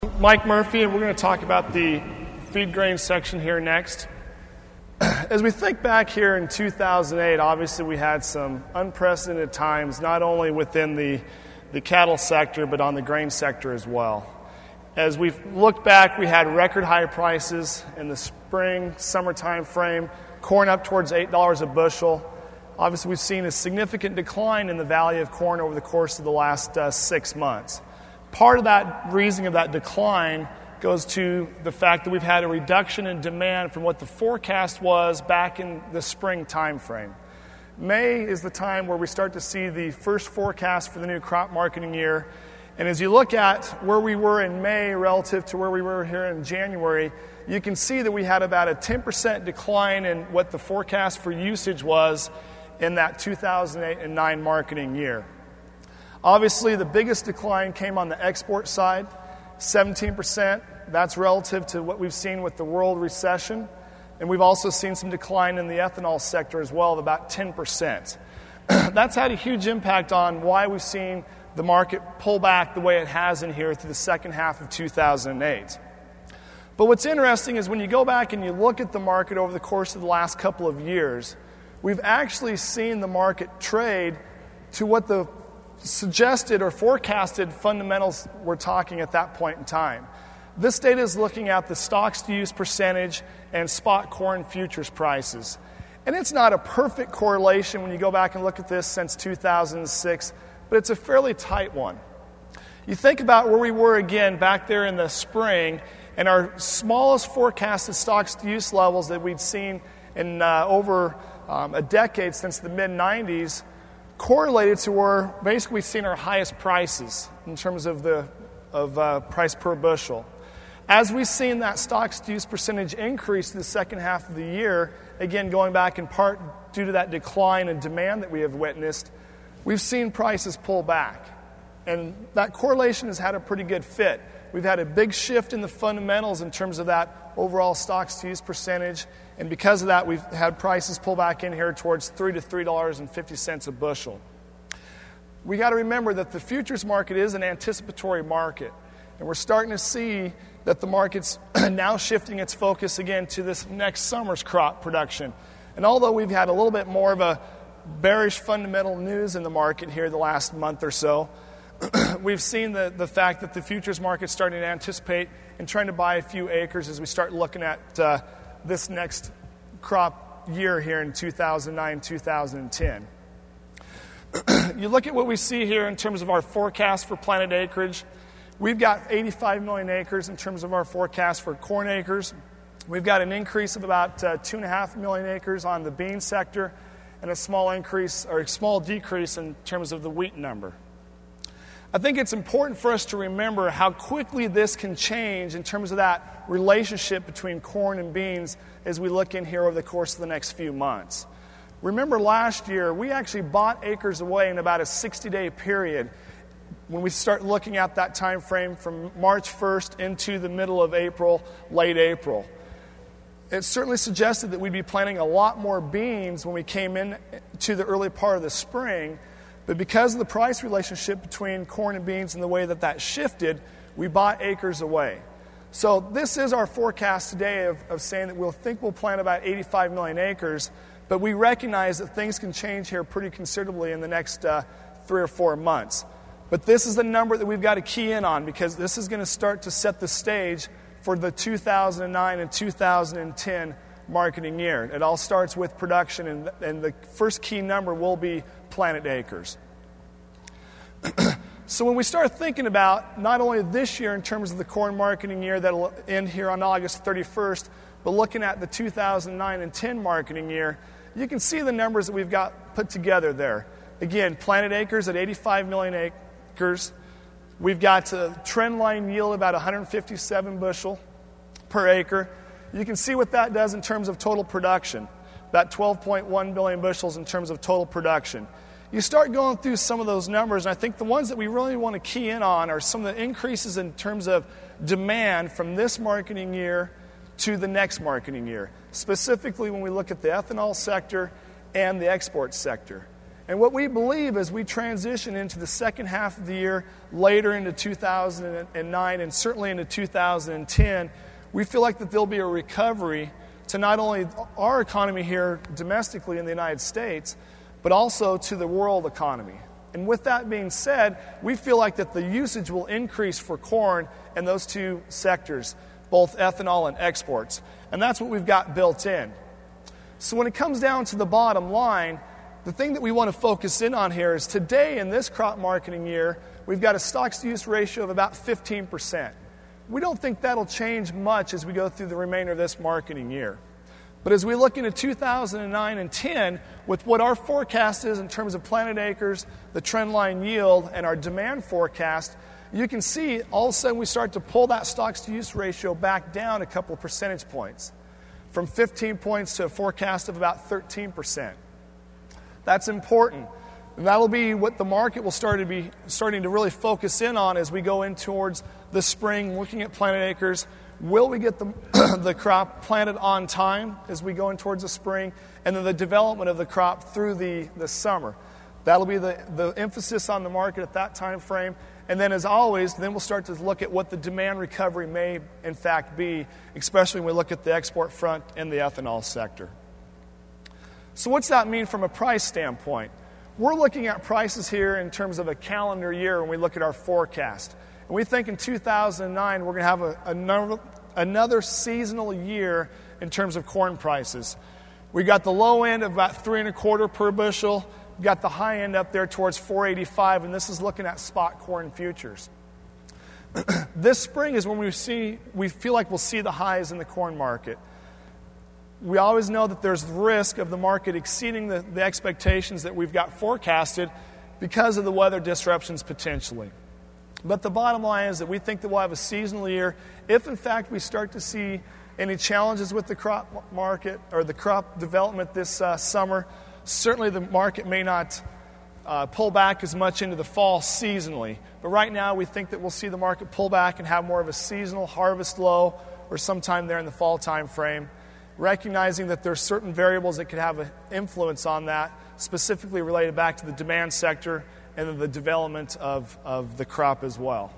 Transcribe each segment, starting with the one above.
Mike Murphy, and we're going to talk about the feed grain section here next. As we think back here in 2008, obviously we had some unprecedented times, not only within the cattle sector, but on the grain sector as well. As we've looked back, we had record high prices in the spring, summer time frame, corn up towards $8 a bushel. Obviously, we've seen a significant decline in the value of corn over the course of the last 6 months. Part of that reason of that decline goes to the fact that we've had a reduction in demand from what the forecast was back in the spring time frame. May is the time where we start to see the first forecast for the new crop marketing year. And as you look at where we were in May relative to where we were here in January, you can see that we had about a 10% decline in what the forecast for usage was in that 2008 and 9 marketing year. Obviously, the biggest decline came on the export side, 17%. That's relative to what we've seen with the world recession. And we've also seen some decline in the ethanol sector as well of about 10%. That's had a huge impact on why we've seen the market pull back the way it has in here through the second half of 2008. But what's interesting is when you go back and you look at the market over the course of the last couple of years, we've actually seen the market trade to what the suggested or forecasted fundamentals were talking at that point in time. This data is looking at the stocks-to-use percentage and spot corn futures prices. And it's not a perfect correlation when you go back and look at this since 2006, but it's a fairly tight one. You think about where we were again back there in the spring, and our smallest forecasted stocks-to-use levels that we'd seen in over a decade since the mid-90s correlated to where basically we've seen our highest prices in terms of price per bushel. As we've seen that stocks-to-use percentage increase in the second half of the year, again going back in part due to that decline in demand that we have witnessed, we've seen prices pull back. And that correlation has had a pretty good fit. We've had a big shift in the fundamentals in terms of that overall stocks-to-use percentage, and because of that, we've had prices pull back in here towards $3 to $3.50 a bushel. We got to remember that the futures market is an anticipatory market, and we're starting to see that the market's now shifting its focus again to this next summer's crop production. And although we've had a little bit more of a bearish fundamental news in the market here the last month or so, we've seen the fact that the futures market's starting to anticipate and trying to buy a few acres as we start looking at this next crop year here in 2009, 2010. You look at what we see here in terms of our forecast for planted acreage. We've got 85 million acres in terms of our forecast for corn acres. We've got an increase of about 2.5 million acres on the bean sector and a small increase or a small decrease in terms of the wheat number. I think it's important for us to remember how quickly this can change in terms of that relationship between corn and beans as we look in here over the course of the next few months. Remember last year, we actually bought acres away in about a 60-day period when we start looking at that time frame from March 1st into the middle of April, late April. It certainly suggested that we'd be planting a lot more beans when we came in to the early part of the spring. But because of the price relationship between corn and beans and the way that shifted, we bought acres away. So this is our forecast today of saying that we'll plant about 85 million acres, but we recognize that things can change here pretty considerably in the next 3 or 4 months. But this is the number that we've got to key in on because this is going to start to set the stage for the 2009 and 2010 marketing year. It all starts with production, and the first key number will be planted acres. So when we start thinking about not only this year in terms of the corn marketing year that will end here on August 31st, but looking at the 2009 and 10 marketing year, you can see the numbers that we've got put together there. Again, planted acres at 85 million acres. We've got a trend line yield about 157 bushel per acre. You can see what that does in terms of total production, about 12.1 billion bushels in terms of total production. You start going through some of those numbers, and I think the ones that we really want to key in on are some of the increases in terms of demand from this marketing year to the next marketing year, specifically when we look at the ethanol sector and the export sector. And what we believe as we transition into the second half of the year, later into 2009 and certainly into 2010, we feel like that there'll be a recovery to not only our economy here domestically in the United States, but also to the world economy. And with that being said, we feel like that the usage will increase for corn in those two sectors, both ethanol and exports. And that's what we've got built in. So when it comes down to the bottom line, the thing that we want to focus in on here is today in this crop marketing year, we've got a stocks-to-use ratio of about 15%. We don't think that'll change much as we go through the remainder of this marketing year. But as we look into 2009 and 10, with what our forecast is in terms of planted acres, the trend line yield, and our demand forecast, you can see all of a sudden we start to pull that stocks-to-use ratio back down a couple of percentage points, from 15 points to a forecast of about 13%. That's important. And that'll be what the market will starting to really focus in on as we go in towards the spring, looking at planted acres. Will we get the crop planted on time as we go in towards the spring? And then the development of the crop through the summer. That'll be the emphasis on the market at that time frame. And then as always, then we'll start to look at what the demand recovery may in fact be, especially when we look at the export front and the ethanol sector. So what's that mean from a price standpoint? We're looking at prices here in terms of a calendar year when we look at our forecast. And we think in 2009 we're going to have another seasonal year in terms of corn prices. We got the low end of about 3.25 per bushel. We got the high end up there towards 4.85, and this is looking at spot corn futures. This spring is when we feel like we'll see the highs in the corn market. We always know that there's the risk of the market exceeding the expectations that we've got forecasted because of the weather disruptions potentially. But the bottom line is that we think that we'll have a seasonal year if, in fact, we start to see any challenges with the crop market or the crop development this summer. Certainly the market may not pull back as much into the fall seasonally. But right now we think that we'll see the market pull back and have more of a seasonal harvest low or sometime there in the fall time frame, recognizing that there are certain variables that could have an influence on that, specifically related back to the demand sector and then the development of the crop as well.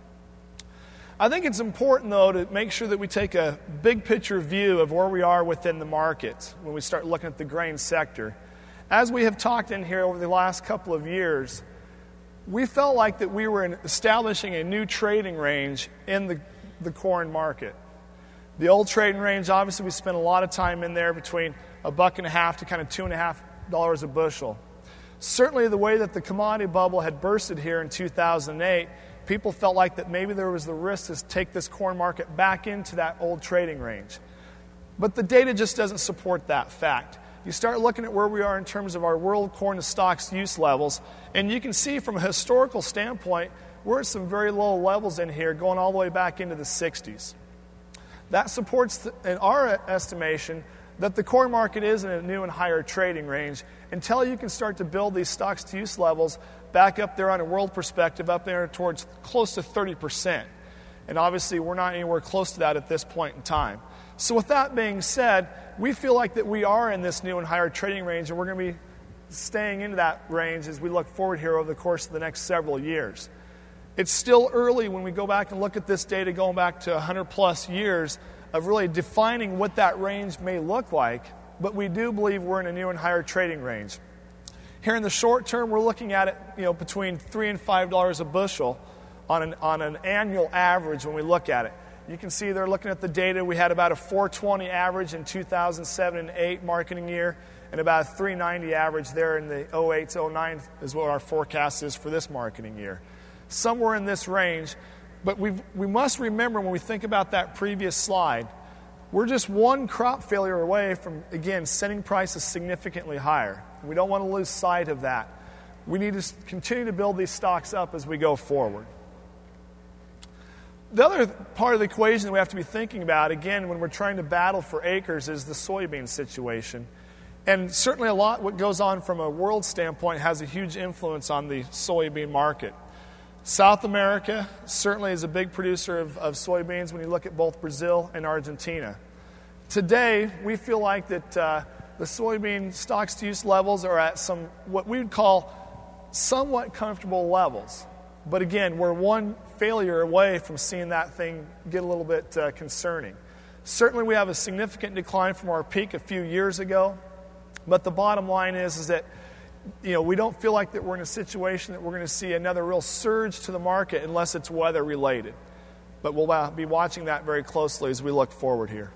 I think it's important, though, to make sure that we take a big picture view of where we are within the market when we start looking at the grain sector. As we have talked in here over the last couple of years, we felt like that we were establishing a new trading range in the corn market. The old trading range, obviously, we spent a lot of time in there between $1.50 to kind of $2.50 a bushel. Certainly the way that the commodity bubble had bursted here in 2008, people felt like that maybe there was the risk to take this corn market back into that old trading range. But the data just doesn't support that fact. You start looking at where we are in terms of our world corn to stocks use levels, and you can see from a historical standpoint, we're at some very low levels in here, going all the way back into the 60s. That supports, in our estimation, that the corn market is in a new and higher trading range until you can start to build these stocks-to-use levels back up there on a world perspective, up there towards close to 30%. And obviously, we're not anywhere close to that at this point in time. So with that being said, we feel like that we are in this new and higher trading range, and we're going to be staying into that range as we look forward here over the course of the next several years. It's still early when we go back and look at this data going back to 100-plus years of really defining what that range may look like, but we do believe we're in a new and higher trading range. Here in the short term, we're looking at it, between $3 and $5 a bushel on an annual average when we look at it. You can see they're looking at the data. We had about a 420 average in 2007 and 8 marketing year, and about a 390 average there in the 08-09 is what our forecast is for this marketing year. Somewhere in this range. But we must remember when we think about that previous slide, we're just one crop failure away from, again, setting prices significantly higher. We don't want to lose sight of that. We need to continue to build these stocks up as we go forward. The other part of the equation that we have to be thinking about, again, when we're trying to battle for acres, is the soybean situation. And certainly a lot what goes on from a world standpoint has a huge influence on the soybean market. South America certainly is a big producer of soybeans when you look at both Brazil and Argentina. Today, we feel like that the soybean stocks-to-use levels are at some what we would call somewhat comfortable levels. But again, we're one failure away from seeing that thing get a little bit concerning. Certainly we have a significant decline from our peak a few years ago, but the bottom line is that we don't feel like that we're in a situation that we're going to see another real surge to the market unless it's weather related. But we'll be watching that very closely as we look forward here.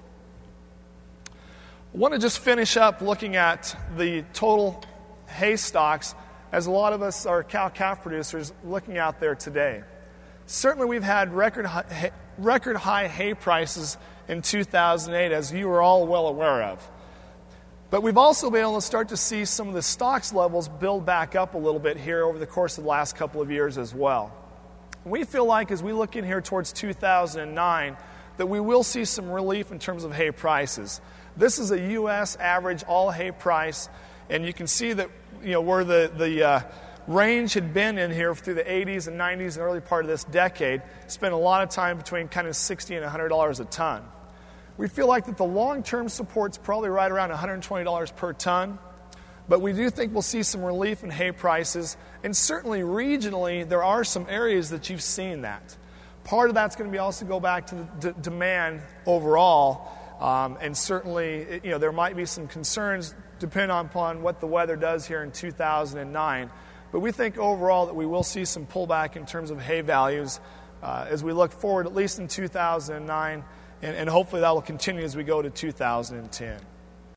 I want to just finish up looking at the total hay stocks as a lot of us are cow-calf producers looking out there today. Certainly we've had record high hay prices in 2008, as you are all well aware of. But we've also been able to start to see some of the stocks levels build back up a little bit here over the course of the last couple of years as well. We feel like as we look in here towards 2009 that we will see some relief in terms of hay prices. This is a U.S. average all hay price, and you can see that where the range had been in here through the 80s and 90s and early part of this decade, spent a lot of time between kind of $60 and $100 a ton. We feel like that the long-term support's probably right around $120 per ton, but we do think we'll see some relief in hay prices, and certainly regionally there are some areas that you've seen that. Part of that's going to be also go back to the demand overall, and certainly there might be some concerns depending upon what the weather does here in 2009. But we think overall that we will see some pullback in terms of hay values as we look forward, at least in 2009, and hopefully that will continue as we go to 2010.